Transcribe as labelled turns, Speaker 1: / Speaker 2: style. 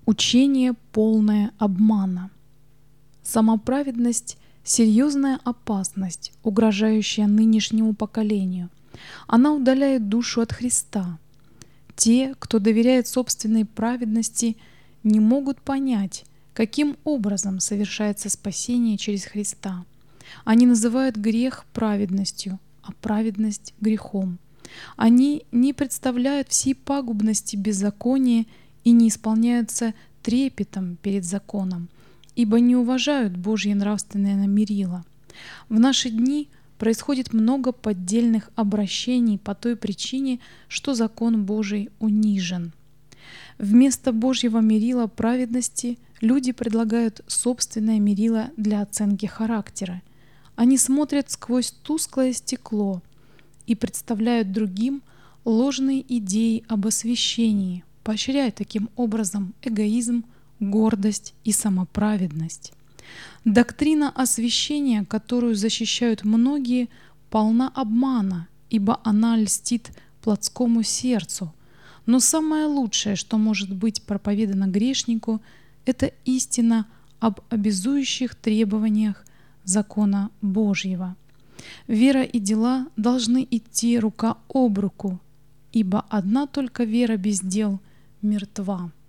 Speaker 1: Учение, полное обмана. Самоправедность – серьезная опасность, угрожающая нынешнему поколению. Она удаляет душу от Христа. Те, кто доверяет собственной праведности, не могут понять, каким образом совершается спасение через Христа. Они называют грех праведностью, а праведность – грехом. Они не представляют всей пагубности беззакония и не исполняются трепетом перед законом, ибо не уважают Божье нравственное мерило. В наши дни происходит много поддельных обращений по той причине, что закон Божий унижен. Вместо Божьего мерила праведности люди предлагают собственное мерило для оценки характера. Они смотрят сквозь тусклое стекло и представляют другим ложные идеи об освящении, поощряя таким образом эгоизм, гордость и самоправедность. Доктрина освящения, которую защищают многие, полна обмана, ибо она льстит плотскому сердцу. Но самое лучшее, что может быть проповедано грешнику, это истина об обязующих требованиях закона Божьего. Вера и дела должны идти рука об руку, ибо одна только вера без дел мертва.